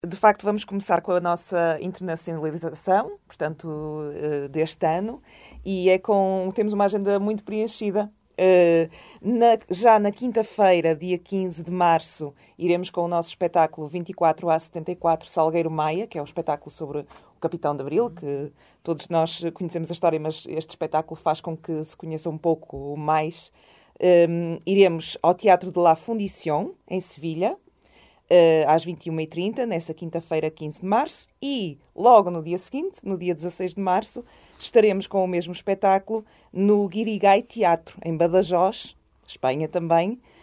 De facto, vamos começar com a nossa internacionalização, portanto, deste ano, e temos uma agenda muito preenchida. Já na quinta-feira, dia 15 de março, iremos com o nosso espetáculo 24A74 Salgueiro Maia, que é um espetáculo sobre o Capitão de Abril, que todos nós conhecemos a história, mas este espetáculo faz com que se conheça um pouco mais. Iremos ao Teatro de la Fundición, em Sevilha, às 21h30, nessa quinta-feira, 15 de março, e logo no dia seguinte, no dia 16 de março, estaremos com o mesmo espetáculo no Guirigay Teatro, em Badajoz, Espanha também,